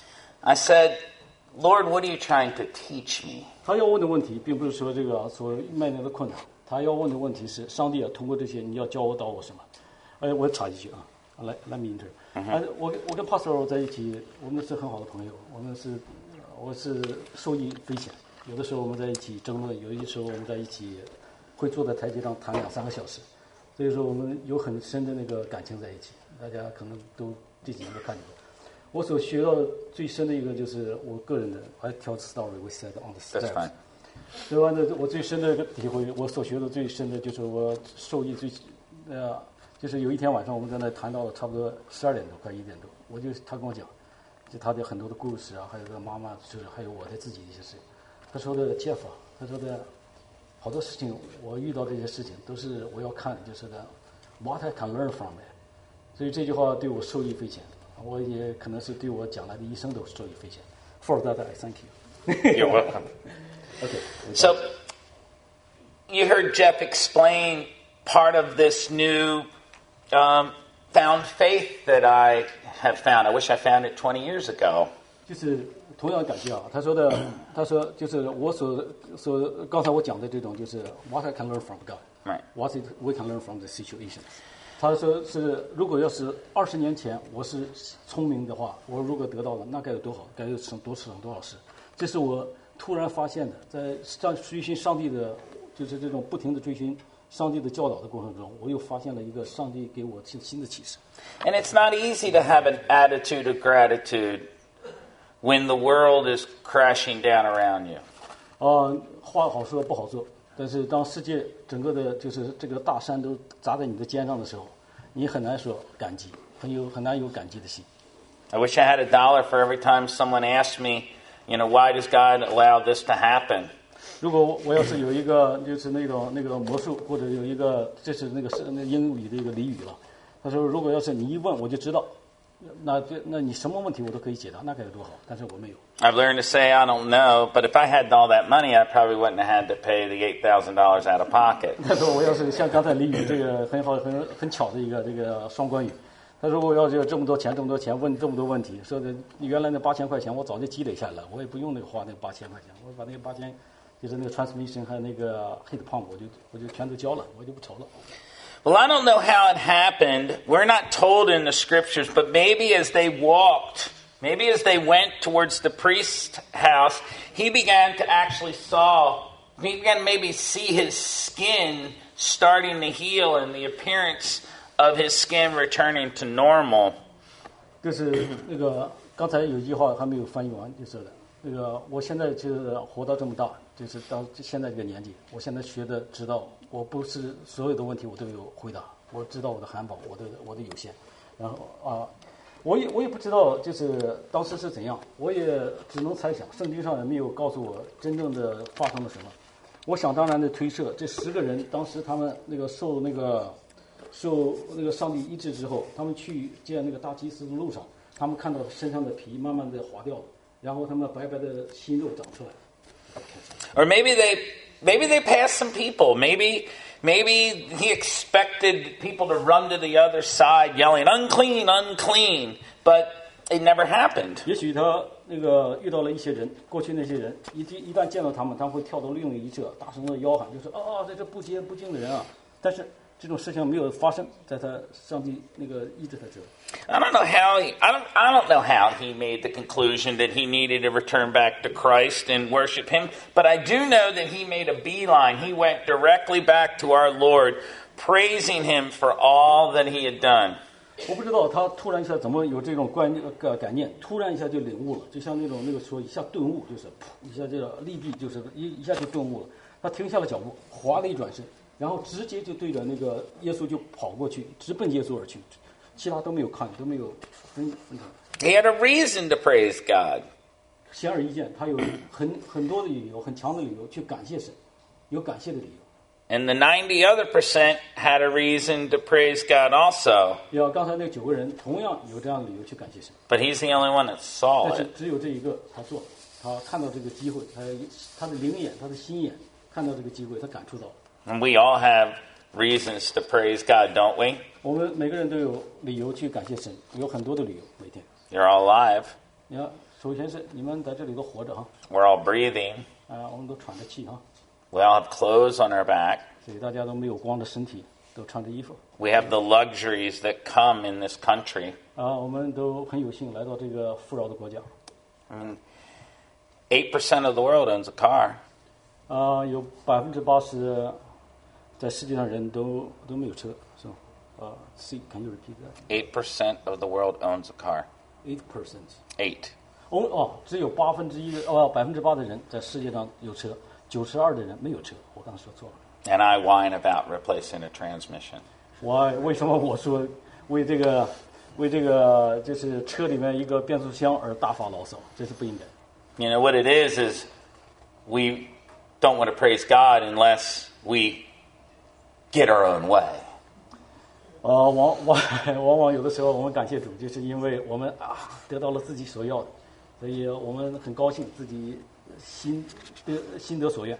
Speaker 1: I said, Lord, what are you trying to teach me?
Speaker 2: 他要问的问题，并不是说这个所面临的困难，他要问的问题是：上帝啊，通过这些，你要教我导我什么？哎，我插一句啊，来来明这，啊，我我跟 Pastor 在一起，我们是很好的朋友，我们是我是受益匪浅。有的时候我们在一起争论，有的时候我们在一起会坐在台阶上谈两三个小时。所以说我们有很深的那个感情在一起，大家可能都这几年都看见过。我所学到最深的一个就是我个人的 I tell the story we said on the steps。 所以完的我最深的一个体会，我所学的最深的就是我受益最呃，就是有一天晚上我们在那谈到了差不多十二点多快一点多，我就他跟我讲，就他的很多的故事啊，还有个妈妈，就是还有我的自己的一些事情。他说的 Jeff， 他说的。好多事情，我遇到这些事情都是我要看，就是的 ，What I can learn from it。所以这句话对我受益匪浅，我也可能是对我将来的一生都受益匪浅。For that, I thank you.
Speaker 1: You're welcome.
Speaker 2: Okay.
Speaker 1: So, you heard Jeff explain part of this new um, found faith that I have found. I wish I found it twenty years ago.
Speaker 2: 就是同样感谢啊，他说的，他说就是我所所刚才我讲的这种，就是 What I can learn from God,
Speaker 1: Right.
Speaker 2: What it, we can learn from the situation。他说是，如果要是二十年前我是聪明的话，我如果得到了，那该有多好，该有省多省多少事。这是我突然发现的，在上追寻上帝的，就是这种不停的追寻上帝的教导的过程中，我又发现了一个上帝给我新新的启示。
Speaker 1: And it's not easy to have an attitude of gratitude.When the world is crashing down around you.
Speaker 2: 啊，话好说不好做，但是当世界整个的就是这个大山都砸在你的肩上的时候，你很难说感激，很有很难有感激的心。
Speaker 1: I wish I had a dollar for every time someone asked me, you know, why does God allow this to happen?
Speaker 2: 如果我要是有一个就是那种那个魔术，或者有一个这是那个是那英语的一个俚语了，他说如果要是你一问我就知道。那那你什么问题我都可以解答，那该有多好！但是我没有。
Speaker 1: I've learned to say I don't know, but if I had all that money, I probably wouldn't have had to pay the eight thousand dollars out of pocket.
Speaker 2: 他说我要是像刚才俚语这个很好很很巧的一个这个双关语，他说我要是有这么多钱这么多钱问这么多问题，说的原来那八千块钱我早就积累下来了，我也不用那个花那八千块钱，我把那个八千就是那个 transmission 还有那个 heat pump 我就我就全都交了，我就不愁了。
Speaker 1: Well, I don't know how it happened. We're not told in the scriptures, but maybe as they walked, maybe as they went towards the priest's house, he began to actually saw, he began to maybe see his skin starting to heal and the appearance of his skin returning to normal.
Speaker 2: 就是那个刚才有一句话还没有翻译完，就说的那个我现在就是活到这么大，就是到现在这个年纪，我现在学的知道，我不是所有的问题我都有回答，我知道我的含宝，我的我的有限，然后啊，我也我也不知道就是当时是怎样，我也只能猜想，圣经上也没有告诉我真正的发生了什么。我想当然的推测，这十个人当时他们那个受那个受那个上帝医治之后，他们去见那个大祭司的路上，他们看到身上的皮慢慢的滑掉了，然后他们白白的新肉长出来。
Speaker 1: Or maybe they maybe they passed some people. Maybe maybe he expected people to run to the other side yelling unclean, unclean, but it never happened.
Speaker 2: 也许他那个遇到了一些人，过去那些人一一旦见到他们，他们会跳到另一侧，大声的吆喊，就说啊，这这不洁不敬的人啊！但是这种事情没有发生在他上帝那个医治他之后。
Speaker 1: I don't know how he, I don't I don't know how he made the conclusion that he needed to return back to Christ and worship him, but I do know that he made a beeline. He went directly back to our Lord, praising him for all that he had done.
Speaker 2: 我不知道他突然一下怎么有这种观呃感念，突然一下就领悟了，就像那种那个说一下顿悟，就是噗一下就立地，就是一一下就顿悟了。他停下了脚步，滑了一转身，然后直接就对着那个耶稣就跑过去，直奔耶稣而去，其他都没有看，都没有分分开。
Speaker 1: He had a reason to praise God.
Speaker 2: 显而易见，他有很很多的理由，很强的理由去感谢神，有感谢的理由。
Speaker 1: And the ninety other percent had a reason to praise God also.
Speaker 2: 要刚才那九个人同样有这样的理由去感谢神。
Speaker 1: But he's the only one that saw
Speaker 2: 但是
Speaker 1: it.
Speaker 2: 只有这一个他做了，他看到这个机会，他他的灵眼，他的心眼看到这个机会，他感触到了。
Speaker 1: And we all have reasons to praise God, don't we?
Speaker 2: 我们每个人都有理由去感谢神，有很多的理由每天。
Speaker 1: You're all alive.
Speaker 2: 你看，首先是你们在这里都活着哈，
Speaker 1: We're all breathing.
Speaker 2: 啊，我们都喘着气哈，
Speaker 1: We all have clothes on our back.
Speaker 2: 所以大家都没有光的身体，都穿着衣服。
Speaker 1: We have the luxuries that come in this country.
Speaker 2: 啊，我们都很有幸来到这个富饶的国家。
Speaker 1: I mean, eight percent of the world owns a car.
Speaker 2: 啊，有百分之八十在世界上人都都没有车，是吧？啊 ，C can you repeat that?
Speaker 1: eight percent of the world owns a car.
Speaker 2: Eight percent.
Speaker 1: Eight.
Speaker 2: 哦哦，只有八分之一的哦，百分之八的人在世界上有车，九十二的人没有车。我刚才说错了。
Speaker 1: And I whine about replacing a transmission.
Speaker 2: 我为什么我说为这个为这个就是车里面一个变速箱而大发牢骚？这是不应该。
Speaker 1: You know, what it is, is we don't want to praise God unless we get our own way.
Speaker 2: 呃，往往往往有的时候我们感谢主，就是因为我们啊得到了自己所要的，所以我们很高兴自己心得心得所愿。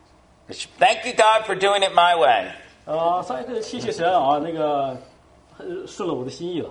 Speaker 1: Thank you, God, for doing it my way.
Speaker 2: 啊，上一个谢谢神啊，那个呃顺了我的心意了。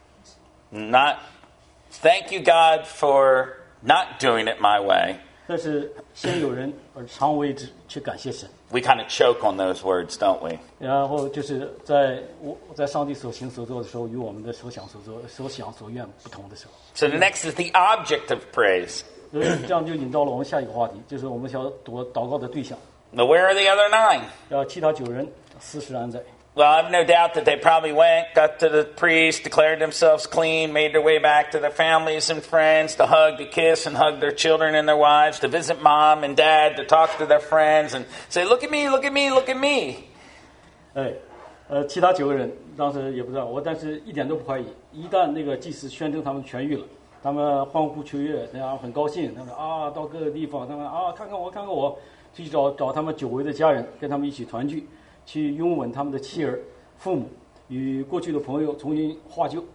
Speaker 1: Not thank you, God, for not doing it my way.
Speaker 2: 但是先有人而常为之，去感谢神。
Speaker 1: We kind of choke on those words, don't we?
Speaker 2: 然后就是在我在上帝所行所做的时候，与我们的所想所做、所想所愿不同的时候，
Speaker 1: So the next is the object of praise.
Speaker 2: 所以这样就引到了我们下一个话题，就是我们想祷祷告的对象。
Speaker 1: Now, where are the other nine?
Speaker 2: 然后其他九人四十安在。
Speaker 1: Well, I have no doubt that they probably went, got to the priest, declared themselves clean, made their way back to their families and friends to hug, to kiss, and hug their children and their wives, to visit mom and dad, to talk to their friends and say, look at me, look at me, look at me.
Speaker 2: 哎，呃，其他九个人当时也不知道我，但是一点都不怀疑。一旦那个祭司宣称他们痊愈了，他们欢呼雀跃，那样很高兴。他们啊，到各个地方，他们啊，看看我，看看我，去找找他们久违的家人，跟他们一起团聚。 去拥吻他们的妻儿、父母，与过去的朋友重新画旧。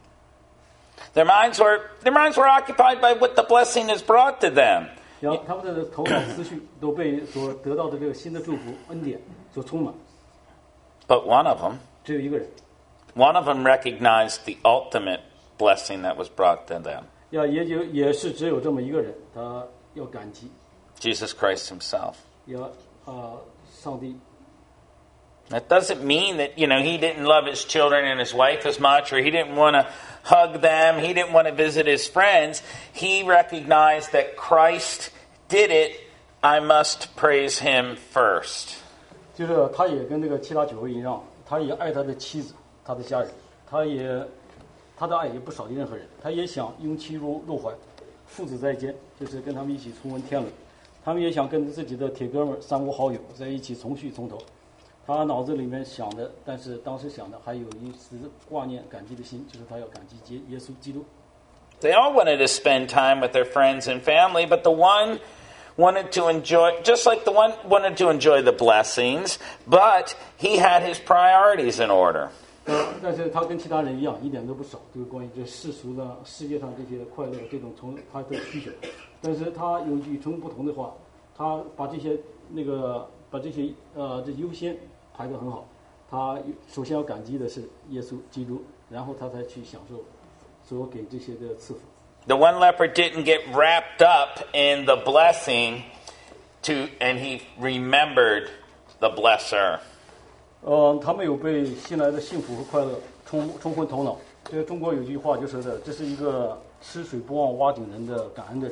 Speaker 1: Their minds were their minds were occupied by what the blessing has brought to them.
Speaker 2: 然后他们的头脑思绪都被所得到的这个新的祝福恩典所充满。
Speaker 1: But one of them,
Speaker 2: 只有一个人，
Speaker 1: one of them recognized the ultimate blessing that was brought to them.
Speaker 2: 要也有也是只有这么一个人，他要感激，
Speaker 1: Jesus Christ himself.
Speaker 2: 要啊、上帝。
Speaker 1: That doesn't mean that, you know, he didn't love his children and his wife as much, or he didn't want to hug them, he didn't want to visit his friends. He recognized that Christ did it, I must praise him first.
Speaker 2: 就是他也跟这个其他九位一样，他也爱他的妻子，他的家人，他也他的爱也不少于任何人，他也想拥妻入入怀，父子在肩，就是跟他们一起重温天伦。他们也想跟自己的铁哥们三五好友在一起重续从头。他脑子里面想的，但是当时想的还有一丝挂念感激的心，就是他要感激耶稣基督。
Speaker 1: They all wanted to spend time with their friends and family, but the one wanted to enjoy, just like the one wanted to enjoy the blessings, but he had his priorities in order.
Speaker 2: 但是他跟其他人一样，一点都不少，就是关于这世俗的世界上这些快乐这种从他的需求。但是他有与众不同的话，他把这些那个把这些呃这优先排得很好。他首先要感激的是耶稣基督，然后他才去享受所给这些的赐福。
Speaker 1: The one leper didn't get wrapped up in the blessing, to, and he remembered the blesser.
Speaker 2: 呃，他没有被新来的幸福和快乐冲冲昏头脑。这中国有句话就说的，这是一个吃水不忘挖井人的感恩的人。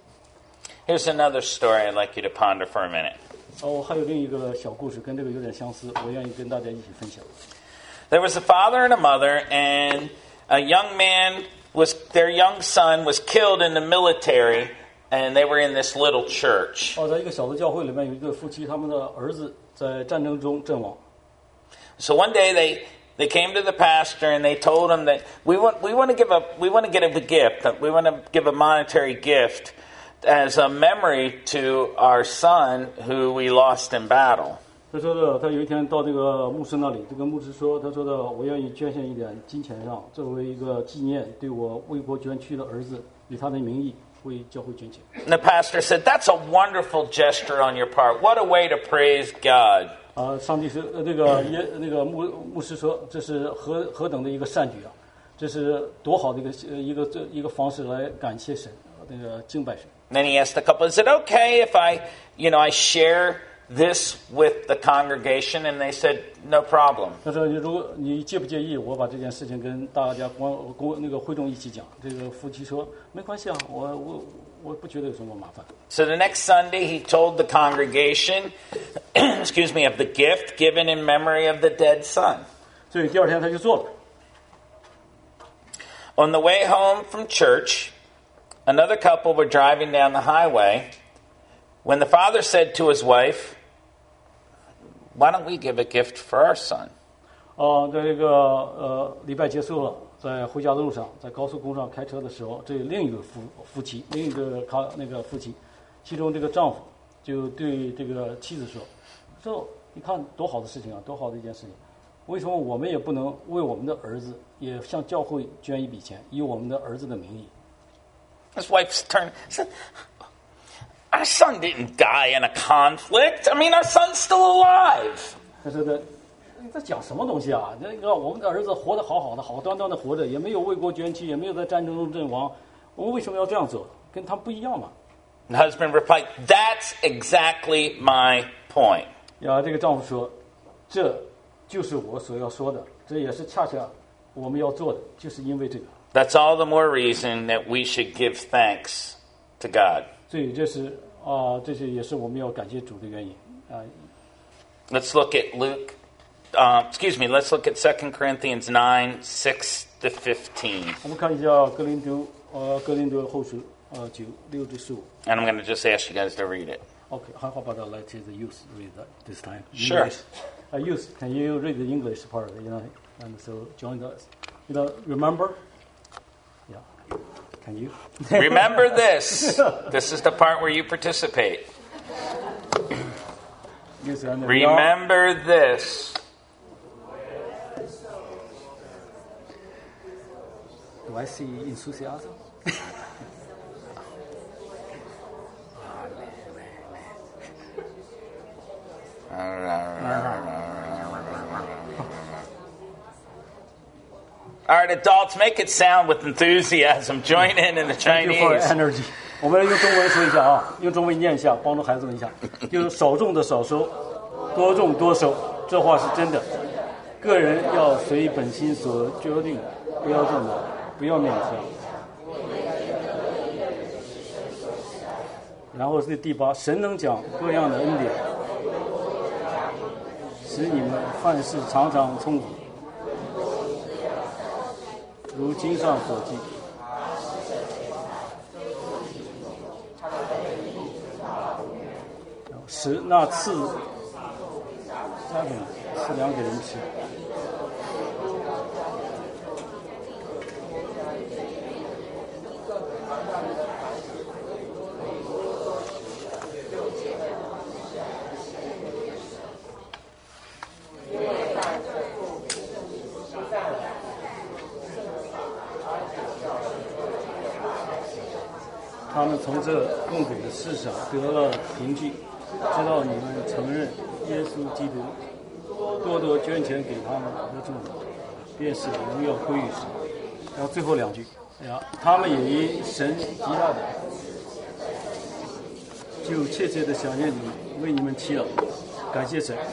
Speaker 1: Here's another story I'd like you to ponder for a minute.
Speaker 2: 哦，还有另一个小故事跟这个有点相似，我愿意跟大家一起分享。
Speaker 1: There was a father and a mother, and a young man was their young son was killed in the military, and they were in this little church.
Speaker 2: 哦，在一个小的教会里面有一对夫妻，他们的儿子在战争中阵亡。
Speaker 1: So one day they they came to the pastor and they told him that we want we want to give a we want to give a gift, we want to give a monetary gift as a memory to our son who we lost in battle.
Speaker 2: 他说的，他有一天到这个牧师那里，这个牧师说，他说的，我愿意捐献一点金钱上，作为一个纪念，对我为国捐躯的儿子，以他的名义为教会捐钱。
Speaker 1: And the pastor said, "That's a wonderful gesture on your part. What a way to praise God."
Speaker 2: 啊，上帝是呃，这个耶那个牧牧师说，这是何何等的一个善举啊！这是多好的一个一个这一个方式来感谢神，那个敬拜神。
Speaker 1: Then he asked the couple, "Is it okay if I, you know, I share this with the congregation?" And they said, "No problem."
Speaker 2: 他说：“如果你介不介意，我把这件事情跟大家光公那个会众一起讲。”这个夫妻说：“没关系啊，我我我不觉得有什么麻烦。”
Speaker 1: So the next Sunday, he told the congregation, excuse me, of the gift given in memory of the dead son.
Speaker 2: 所以第二天他就做了。
Speaker 1: On the way home from church, another couple were driving down the highway when the father said to his wife, "Why don't we give a gift for our son?"
Speaker 2: 啊，在这个呃礼拜结束了，在回家的路上，在高速公路上开车的时候，这另一个夫夫妻，另一个他那个夫妻，其中这个丈夫就对这个妻子说：“说你看多好的事情啊，多好的一件事情，为什么我们也不能为我们的儿子也向教会捐一笔钱，以我们的儿子的名义？”
Speaker 1: His wife turned and said, "Our son didn't die in a conflict. I mean, our son's still alive."
Speaker 2: 他说的。你在讲什么东西啊？那个我们的儿子活得好好的，好端端的活着，也没有为国捐躯，也没有在战争中阵亡，我们为什么要这样做？跟他不一样嘛。
Speaker 1: The husband replied, "That's exactly my point."
Speaker 2: 呀，这个丈夫说，这就是我所要说的，这也是恰恰我们要做的，就是因为这个。
Speaker 1: That's all the more reason that we should give thanks to God.
Speaker 2: 所以这是啊、呃，这是也是我们要感谢主的原因啊。
Speaker 1: Uh, Let's look at Luke. Uh, excuse me, let's look at Second Corinthians nine, six to fifteen.
Speaker 2: 我们看一下哥林多呃哥林多后书呃九六至十五。
Speaker 1: And I'm going to just ask you guys to read it.
Speaker 2: Okay, how about I let the youth read that this time?
Speaker 1: Sure.
Speaker 2: English. Uh, youth, can you read the English part? You know, and so join us. You know, remember? Yeah. Can you?
Speaker 1: Remember this. This is the part where you participate.
Speaker 2: Yes, and
Speaker 1: Remember this.
Speaker 2: Do I see enthusiasm?
Speaker 1: All right, adults, make it sound with enthusiasm. Join in in the
Speaker 2: Thank you for
Speaker 1: Chinese.
Speaker 2: energy. 我们用中文说一下啊，用中文念一下，帮助孩子们一下。就是少种的少收，多种多收， 这话是真的。个人要随本心所决定，不要动摇，不要勉强。然后是第八，神能讲各样的恩典，使你们凡事常常充足，如经上所记。使那赐加给赐粮给人吃。他们从这供给的事上得了凭据，知道你们承认耶稣基督，多多捐钱给他们和众人，便是荣耀归于神。然后最后两句，呀，他们也因神极大的，就切切的想念你们，为你们祈祷，感谢神。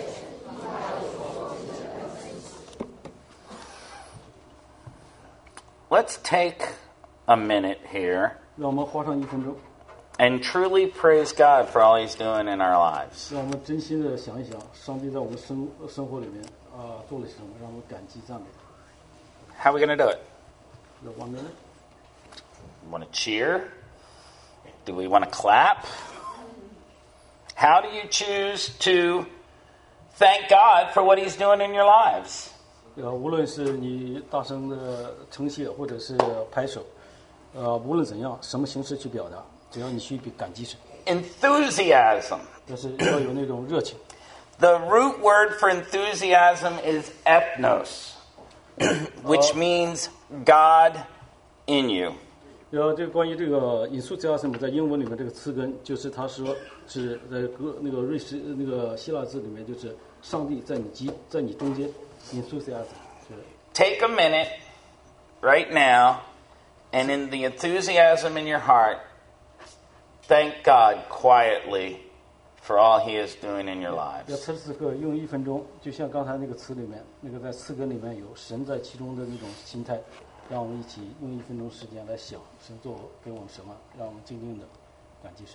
Speaker 1: Let's take a minute here
Speaker 2: 让我们花上一分钟，
Speaker 1: and truly praise God for all He's doing in our lives.
Speaker 2: 让我们真心的想一想，上帝在我们生生活里面啊、呃、做了什么，让我们感激赞美他。
Speaker 1: How are we going to do it?
Speaker 2: The one minute.
Speaker 1: Want to cheer? Do we want to clap? How do you choose to thank God for what He's doing in your lives?
Speaker 2: 呃，无论是你大声的称谢，或者是拍手，呃，无论怎样，什么形式去表达，只要你去感激神，
Speaker 1: Enthusiasm.
Speaker 2: 就是要有那种热情。
Speaker 1: The root word for enthusiasm is epnos, which means God in you.
Speaker 2: 然后这个关于这个引述加什么，在英文里面这个词根，就是他说是在格那个瑞士那个希腊字里面，就是上帝在你基在你中间。enthusiasm 是
Speaker 1: Take a minute right now, and in the enthusiasm in your heart, thank God quietly for all He is doing in your
Speaker 2: 要
Speaker 1: lives.
Speaker 2: 此时此刻用一分钟，就像刚才那个词里面，那个在词根里面有神在其中的那种心态，让我们一起用一分钟时间来想神做给我们什么，让我们静静的感激神。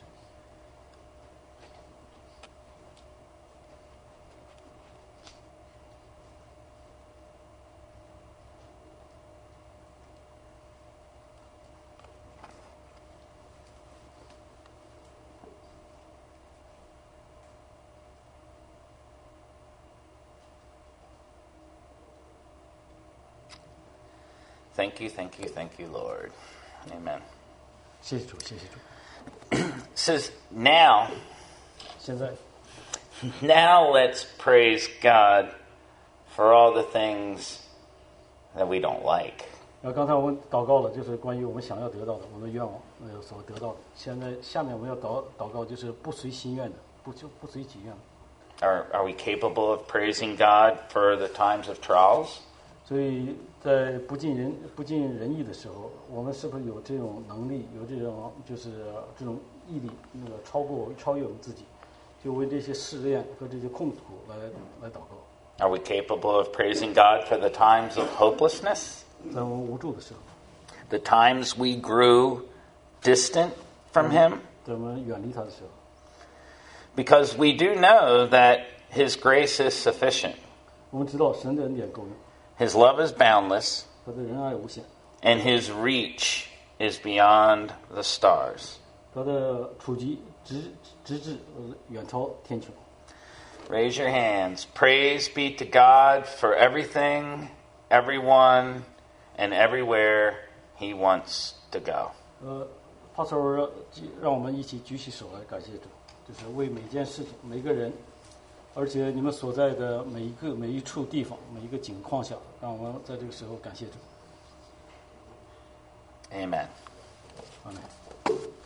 Speaker 1: Thank you, thank you, thank you, Lord. Amen.
Speaker 2: 谢谢主，谢谢主。
Speaker 1: It says, now,
Speaker 2: 现在
Speaker 1: now let's praise God for all the things that we don't like.
Speaker 2: 然后刚才我们祷告了，就是关于我们想要得到的，我们的愿望呃所得到的。现在下面我们要祷祷告，就是不随心愿的，不就不随己愿的。
Speaker 1: Are, are we capable of praising God for the times of trials?
Speaker 2: 所以在不尽人不尽人意的时候，我们是不是有这种能力，有这种就是这种毅力，那个超过超越我们自己，就为这些试炼和这些痛苦来来祷告。
Speaker 1: Are we capable of praising God for the times of hopelessness?
Speaker 2: 在我们无助的时候，
Speaker 1: The times we grew distant from Him?
Speaker 2: 在我们远离他的时候，
Speaker 1: Because we do know that His grace is sufficient.
Speaker 2: 我们知道神的恩典够用，
Speaker 1: His love is boundless,
Speaker 2: 他的仁爱无限，
Speaker 1: and His reach is beyond the stars.
Speaker 2: 他的触及直直至呃远超天穹。
Speaker 1: Raise your hands. Praise be to God for everything, everyone, and everywhere He wants to go.
Speaker 2: 呃，帕斯尔让我们一起举起手来感谢主，就是为每件事情、每个人，而且你们所在的每一个、每一处地方、每一个景况下，让我们在这个时候感谢主。
Speaker 1: Amen.
Speaker 2: Amen.